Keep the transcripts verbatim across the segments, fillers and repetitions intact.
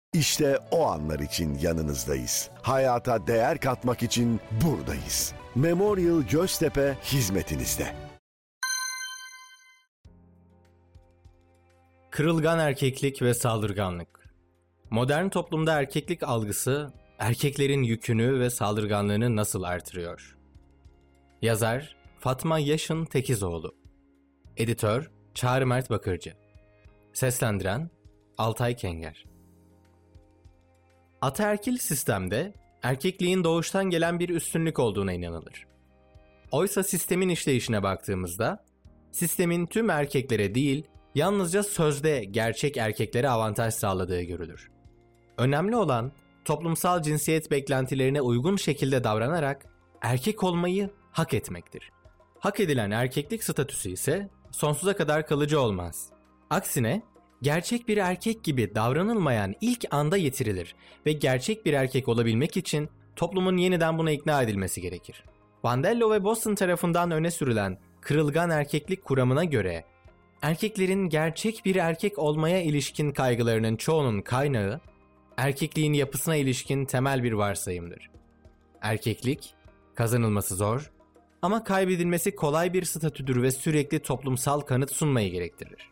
İşte o anlar için yanınızdayız. Hayata değer katmak için buradayız. Memorial Göztepe hizmetinizde. Kırılgan erkeklik ve saldırganlık. Modern toplumda erkeklik algısı, erkeklerin yükünü ve saldırganlığını nasıl artırıyor? Yazar Fatma Yaşın Tekizoğlu. Editör Çağrı Mert Bakırcı. Seslendiren Altay Kenger. Ataerkil sistemde erkekliğin doğuştan gelen bir üstünlük olduğuna inanılır. Oysa sistemin işleyişine baktığımızda, sistemin tüm erkeklere değil, yalnızca sözde gerçek erkeklere avantaj sağladığı görülür. Önemli olan, toplumsal cinsiyet beklentilerine uygun şekilde davranarak erkek olmayı hak etmektir. Hak edilen erkeklik statüsü ise sonsuza kadar kalıcı olmaz. Aksine, gerçek bir erkek gibi davranılmayan ilk anda yitirilir ve gerçek bir erkek olabilmek için toplumun yeniden buna ikna edilmesi gerekir. Bandello ve Boston tarafından öne sürülen kırılgan erkeklik kuramına göre, erkeklerin gerçek bir erkek olmaya ilişkin kaygılarının çoğunun kaynağı, erkekliğin yapısına ilişkin temel bir varsayımdır. Erkeklik, kazanılması zor ama kaybedilmesi kolay bir statüdür ve sürekli toplumsal kanıt sunmayı gerektirir.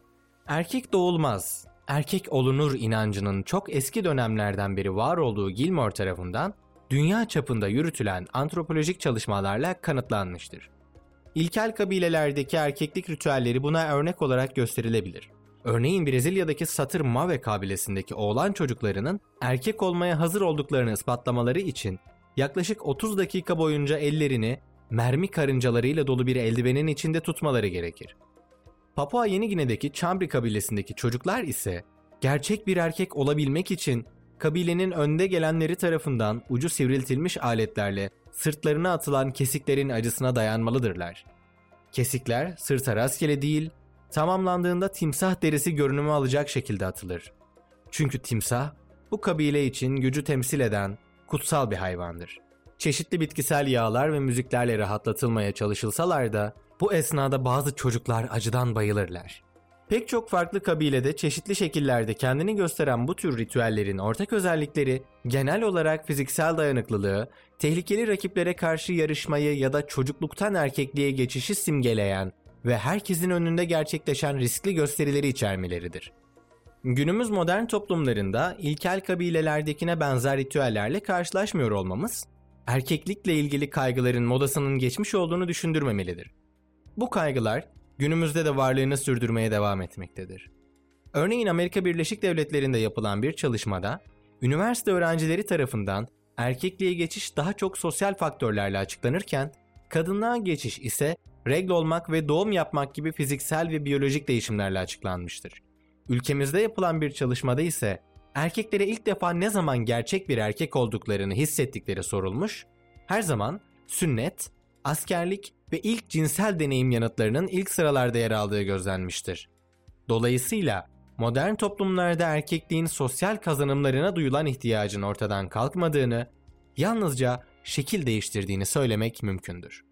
Erkek doğulmaz, erkek olunur inancının çok eski dönemlerden beri var olduğu Gilmore tarafından dünya çapında yürütülen antropolojik çalışmalarla kanıtlanmıştır. İlkel kabilelerdeki erkeklik ritüelleri buna örnek olarak gösterilebilir. Örneğin Brezilya'daki Satır Mave kabilesindeki oğlan çocuklarının erkek olmaya hazır olduklarını ispatlamaları için yaklaşık otuz dakika boyunca ellerini mermi karıncalarıyla dolu bir eldivenin içinde tutmaları gerekir. Papua Yeni Gine'deki Chambri kabilesindeki çocuklar ise gerçek bir erkek olabilmek için kabilenin önde gelenleri tarafından ucu sivriltilmiş aletlerle sırtlarına atılan kesiklerin acısına dayanmalıdırlar. Kesikler sırta rastgele değil, tamamlandığında timsah derisi görünümü alacak şekilde atılır. Çünkü timsah, bu kabile için gücü temsil eden kutsal bir hayvandır. Çeşitli bitkisel yağlar ve müziklerle rahatlatılmaya çalışılsalar da, bu esnada bazı çocuklar acıdan bayılırlar. Pek çok farklı kabilede çeşitli şekillerde kendini gösteren bu tür ritüellerin ortak özellikleri genel olarak fiziksel dayanıklılığı, tehlikeli rakiplere karşı yarışmayı ya da çocukluktan erkekliğe geçişi simgeleyen ve herkesin önünde gerçekleşen riskli gösterileri içermeleridir. Günümüz modern toplumlarında ilkel kabilelerdekine benzer ritüellerle karşılaşmıyor olmamız, erkeklikle ilgili kaygıların modasının geçmiş olduğunu düşündürmemelidir. Bu kaygılar günümüzde de varlığını sürdürmeye devam etmektedir. Örneğin Amerika Birleşik Devletleri'nde yapılan bir çalışmada, üniversite öğrencileri tarafından erkekliğe geçiş daha çok sosyal faktörlerle açıklanırken, kadınlığa geçiş ise regl olmak ve doğum yapmak gibi fiziksel ve biyolojik değişimlerle açıklanmıştır. Ülkemizde yapılan bir çalışmada ise erkeklere ilk defa ne zaman gerçek bir erkek olduklarını hissettikleri sorulmuş, her zaman sünnet, askerlik ve ilk cinsel deneyim yanıtlarının ilk sıralarda yer aldığı gözlenmiştir. Dolayısıyla modern toplumlarda erkekliğin sosyal kazanımlarına duyulan ihtiyacın ortadan kalkmadığını, yalnızca şekil değiştirdiğini söylemek mümkündür.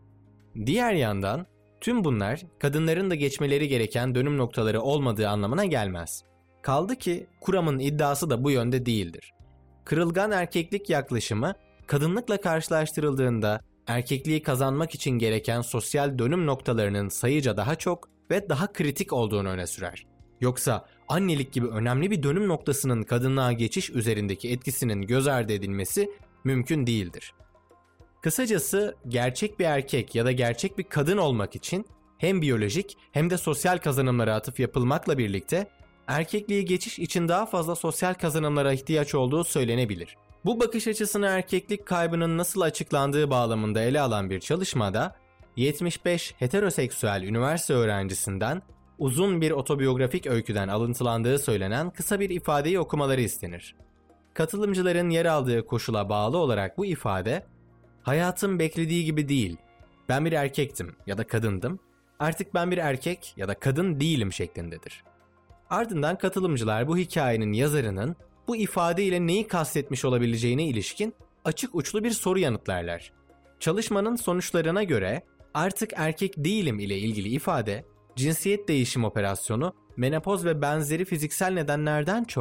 Diğer yandan tüm bunlar kadınların da geçmeleri gereken dönüm noktaları olmadığı anlamına gelmez. Kaldı ki kuramın iddiası da bu yönde değildir. Kırılgan erkeklik yaklaşımı kadınlıkla karşılaştırıldığında erkekliği kazanmak için gereken sosyal dönüm noktalarının sayıca daha çok ve daha kritik olduğunu öne sürer. Yoksa annelik gibi önemli bir dönüm noktasının kadınlığa geçiş üzerindeki etkisinin göz ardı edilmesi mümkün değildir. Kısacası gerçek bir erkek ya da gerçek bir kadın olmak için hem biyolojik hem de sosyal kazanımlara atıf yapılmakla birlikte erkekliğe geçiş için daha fazla sosyal kazanımlara ihtiyaç olduğu söylenebilir. Bu bakış açısını erkeklik kaybının nasıl açıklandığı bağlamında ele alan bir çalışmada yetmiş beş heteroseksüel üniversite öğrencisinden uzun bir otobiyografik öyküden alıntılandığı söylenen kısa bir ifadeyi okumaları istenir. Katılımcıların yer aldığı koşula bağlı olarak bu ifade, "Hayatım beklediği gibi değil, ben bir erkektim ya da kadındım, artık ben bir erkek ya da kadın değilim" şeklindedir. Ardından katılımcılar bu hikayenin yazarının bu ifadeyle neyi kastetmiş olabileceğine ilişkin açık uçlu bir soru yanıtlarlar. Çalışmanın sonuçlarına göre artık erkek değilim ile ilgili ifade, cinsiyet değişim operasyonu, menopoz ve benzeri fiziksel nedenlerden çok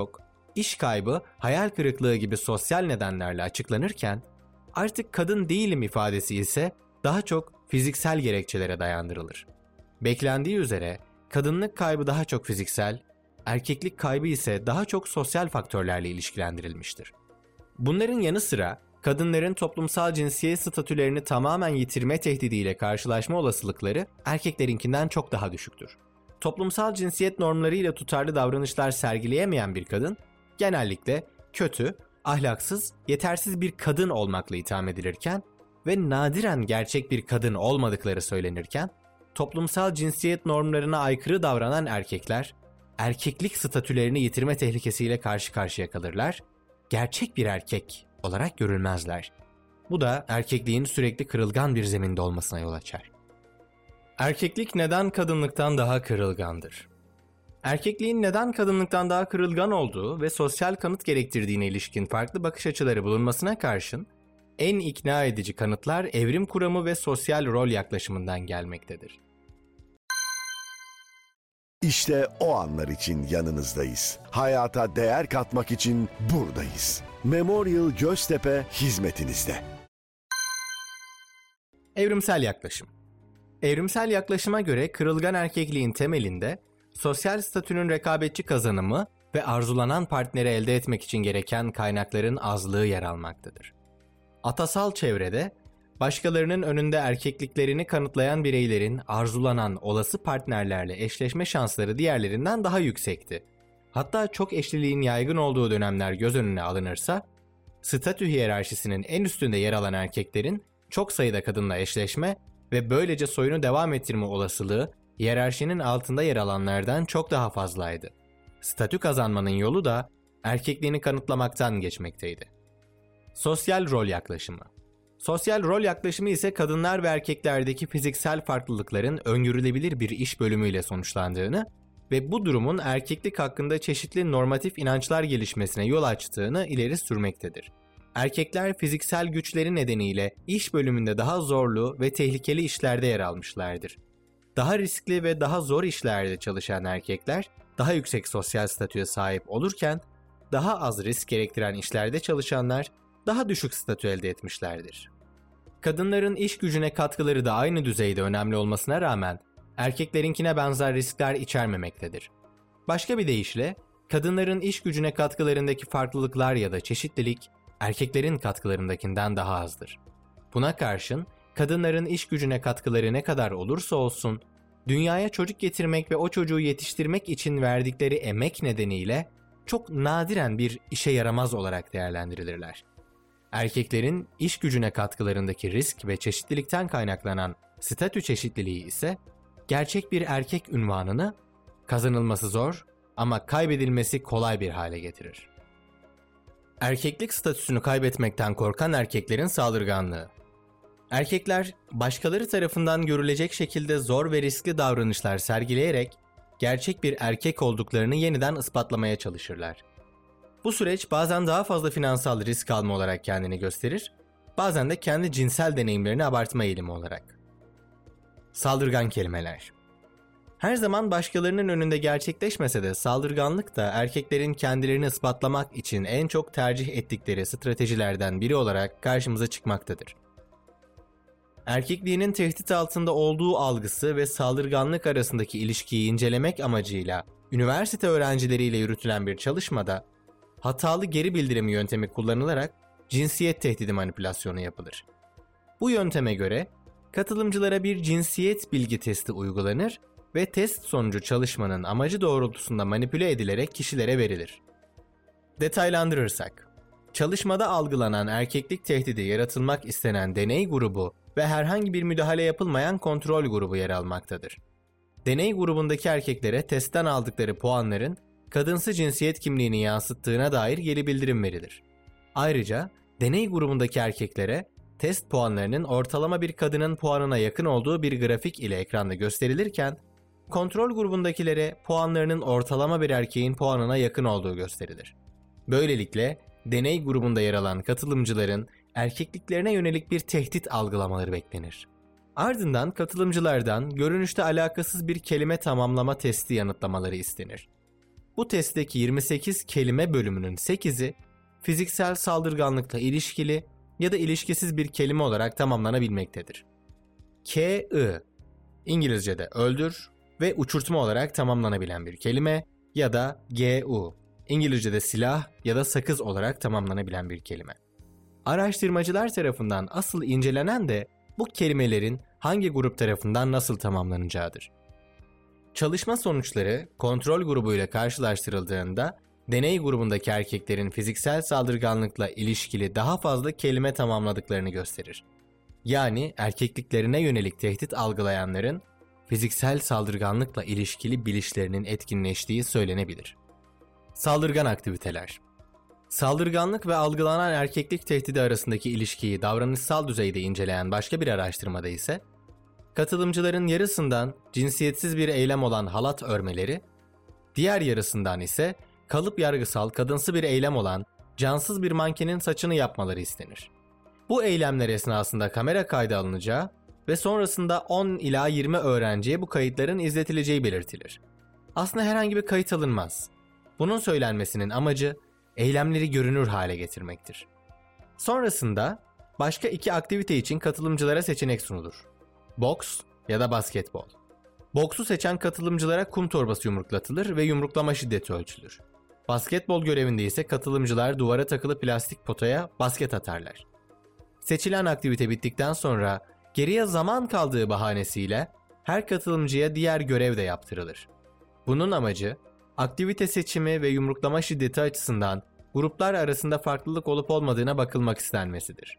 iş kaybı, hayal kırıklığı gibi sosyal nedenlerle açıklanırken, artık kadın değilim ifadesi ise daha çok fiziksel gerekçelere dayandırılır. Beklendiği üzere kadınlık kaybı daha çok fiziksel, erkeklik kaybı ise daha çok sosyal faktörlerle ilişkilendirilmiştir. Bunların yanı sıra kadınların toplumsal cinsiyet statülerini tamamen yitirme tehdidiyle karşılaşma olasılıkları erkeklerinkinden çok daha düşüktür. Toplumsal cinsiyet normlarıyla tutarlı davranışlar sergileyemeyen bir kadın, genellikle kötü, ahlaksız, yetersiz bir kadın olmakla itham edilirken ve nadiren gerçek bir kadın olmadıkları söylenirken, toplumsal cinsiyet normlarına aykırı davranan erkekler, erkeklik statülerini yitirme tehlikesiyle karşı karşıya kalırlar, gerçek bir erkek olarak görülmezler. Bu da erkekliğin sürekli kırılgan bir zeminde olmasına yol açar. Erkeklik neden kadınlıktan daha kırılgandır? Erkekliğin neden kadınlıktan daha kırılgan olduğu ve sosyal kanıt gerektirdiğine ilişkin farklı bakış açıları bulunmasına karşın, en ikna edici kanıtlar evrim kuramı ve sosyal rol yaklaşımından gelmektedir. İşte o anlar için yanınızdayız. Hayata değer katmak için buradayız. Memorial Göztepe hizmetinizde. Evrimsel yaklaşım. Evrimsel yaklaşıma göre kırılgan erkekliğin temelinde sosyal statünün rekabetçi kazanımı ve arzulanan partneri elde etmek için gereken kaynakların azlığı yer almaktadır. Atasal çevrede başkalarının önünde erkekliklerini kanıtlayan bireylerin arzulanan olası partnerlerle eşleşme şansları diğerlerinden daha yüksekti. Hatta çok eşliliğin yaygın olduğu dönemler göz önüne alınırsa, statü hiyerarşisinin en üstünde yer alan erkeklerin çok sayıda kadınla eşleşme ve böylece soyunu devam ettirme olasılığı hiyerarşinin altında yer alanlardan çok daha fazlaydı. Statü kazanmanın yolu da erkekliğini kanıtlamaktan geçmekteydi. Sosyal rol yaklaşımı. Sosyal rol yaklaşımı ise kadınlar ve erkeklerdeki fiziksel farklılıkların öngörülebilir bir iş bölümüyle sonuçlandığını ve bu durumun erkeklik hakkında çeşitli normatif inançlar gelişmesine yol açtığını ileri sürmektedir. Erkekler fiziksel güçleri nedeniyle iş bölümünde daha zorlu ve tehlikeli işlerde yer almışlardır. Daha riskli ve daha zor işlerde çalışan erkekler daha yüksek sosyal statüye sahip olurken, daha az risk gerektiren işlerde çalışanlar daha düşük statü elde etmişlerdir. Kadınların iş gücüne katkıları da aynı düzeyde önemli olmasına rağmen erkeklerinkine benzer riskler içermemektedir. Başka bir deyişle, kadınların iş gücüne katkılarındaki farklılıklar ya da çeşitlilik erkeklerin katkılarındakinden daha azdır. Buna karşın kadınların iş gücüne katkıları ne kadar olursa olsun, dünyaya çocuk getirmek ve o çocuğu yetiştirmek için verdikleri emek nedeniyle çok nadiren bir işe yaramaz olarak değerlendirilirler. Erkeklerin iş gücüne katkılarındaki risk ve çeşitlilikten kaynaklanan statü çeşitliliği ise gerçek bir erkek unvanını kazanılması zor ama kaybedilmesi kolay bir hale getirir. Erkeklik statüsünü kaybetmekten korkan erkeklerin saldırganlığı. Erkekler başkaları tarafından görülecek şekilde zor ve riskli davranışlar sergileyerek gerçek bir erkek olduklarını yeniden ispatlamaya çalışırlar. Bu süreç bazen daha fazla finansal risk alma olarak kendini gösterir, bazen de kendi cinsel deneyimlerini abartma eğilimi olarak. Saldırgan kelimeler. Her zaman başkalarının önünde gerçekleşmese de saldırganlık da erkeklerin kendilerini ispatlamak için en çok tercih ettikleri stratejilerden biri olarak karşımıza çıkmaktadır. Erkekliğinin tehdit altında olduğu algısı ve saldırganlık arasındaki ilişkiyi incelemek amacıyla üniversite öğrencileriyle yürütülen bir çalışmada hatalı geri bildirim yöntemi kullanılarak cinsiyet tehdidi manipülasyonu yapılır. Bu yönteme göre katılımcılara bir cinsiyet bilgi testi uygulanır ve test sonucu çalışmanın amacı doğrultusunda manipüle edilerek kişilere verilir. Detaylandırırsak, çalışmada algılanan erkeklik tehdidi yaratılmak istenen deney grubu ve herhangi bir müdahale yapılmayan kontrol grubu yer almaktadır. Deney grubundaki erkeklere testten aldıkları puanların kadınsı cinsiyet kimliğini yansıttığına dair geri bildirim verilir. Ayrıca deney grubundaki erkeklere test puanlarının ortalama bir kadının puanına yakın olduğu bir grafik ile ekranda gösterilirken, kontrol grubundakilere puanlarının ortalama bir erkeğin puanına yakın olduğu gösterilir. Böylelikle deney grubunda yer alan katılımcıların erkekliklerine yönelik bir tehdit algılamaları beklenir. Ardından katılımcılardan görünüşte alakasız bir kelime tamamlama testi yanıtlamaları istenir. Bu testteki yirmi sekiz kelime bölümünün sekizi fiziksel saldırganlıkla ilişkili ya da ilişkisiz bir kelime olarak tamamlanabilmektedir. K I İngilizce'de öldür ve uçurtma olarak tamamlanabilen bir kelime ya da G U İngilizce'de silah ya da sakız olarak tamamlanabilen bir kelime. Araştırmacılar tarafından asıl incelenen de bu kelimelerin hangi grup tarafından nasıl tamamlanacağıdır. Çalışma sonuçları kontrol grubuyla karşılaştırıldığında deney grubundaki erkeklerin fiziksel saldırganlıkla ilişkili daha fazla kelime tamamladıklarını gösterir. Yani erkekliklerine yönelik tehdit algılayanların fiziksel saldırganlıkla ilişkili bilişlerinin etkinleştiği söylenebilir. Saldırgan aktiviteler. Saldırganlık ve algılanan erkeklik tehdidi arasındaki ilişkiyi davranışsal düzeyde inceleyen başka bir araştırmada ise, katılımcıların yarısından cinsiyetsiz bir eylem olan halat örmeleri, diğer yarısından ise kalıp yargısal kadınsı bir eylem olan cansız bir mankenin saçını yapmaları istenir. Bu eylemler esnasında kamera kaydı alınacağı ve sonrasında on ila yirmi öğrenciye bu kayıtların izletileceği belirtilir. Aslında herhangi bir kayıt alınmaz. Bunun söylenmesinin amacı eylemleri görünür hale getirmektir. Sonrasında başka iki aktivite için katılımcılara seçenek sunulur. Boks ya da basketbol. Boksu seçen katılımcılara kum torbası yumruklatılır ve yumruklama şiddeti ölçülür. Basketbol görevinde ise katılımcılar duvara takılı plastik potaya basket atarlar. Seçilen aktivite bittikten sonra geriye zaman kaldığı bahanesiyle her katılımcıya diğer görev de yaptırılır. Bunun amacı aktivite seçimi ve yumruklama şiddeti açısından gruplar arasında farklılık olup olmadığına bakılmak istenmesidir.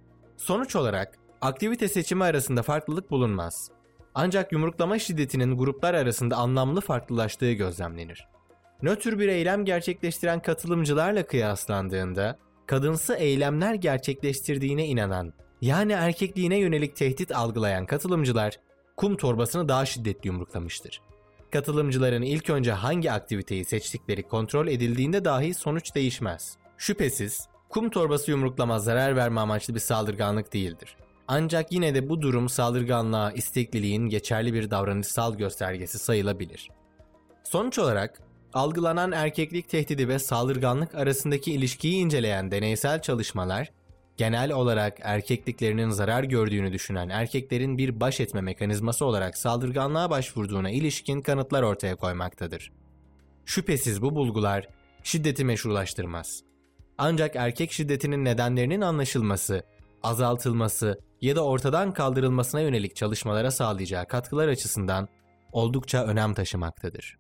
Sonuç olarak aktivite seçimi arasında farklılık bulunmaz. Ancak yumruklama şiddetinin gruplar arasında anlamlı farklılaştığı gözlemlenir. Nötr bir eylem gerçekleştiren katılımcılarla kıyaslandığında kadınsı eylemler gerçekleştirdiğine inanan, yani erkekliğine yönelik tehdit algılayan katılımcılar kum torbasını daha şiddetli yumruklamıştır. Katılımcıların ilk önce hangi aktiviteyi seçtikleri kontrol edildiğinde dahi sonuç değişmez. Şüphesiz kum torbası yumruklama zarar verme amaçlı bir saldırganlık değildir. Ancak yine de bu durum saldırganlığa istekliliğin geçerli bir davranışsal göstergesi sayılabilir. Sonuç olarak algılanan erkeklik tehdidi ve saldırganlık arasındaki ilişkiyi inceleyen deneysel çalışmalar, genel olarak erkekliklerinin zarar gördüğünü düşünen erkeklerin bir baş etme mekanizması olarak saldırganlığa başvurduğuna ilişkin kanıtlar ortaya koymaktadır. Şüphesiz bu bulgular şiddeti meşrulaştırmaz. Ancak erkek şiddetinin nedenlerinin anlaşılması, azaltılması ya da ortadan kaldırılmasına yönelik çalışmalara sağlayacağı katkılar açısından oldukça önem taşımaktadır.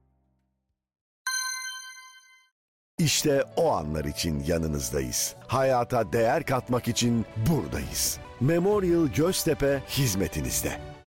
İşte o anlar için yanınızdayız. Hayata değer katmak için buradayız. Memorial Göztepe hizmetinizde.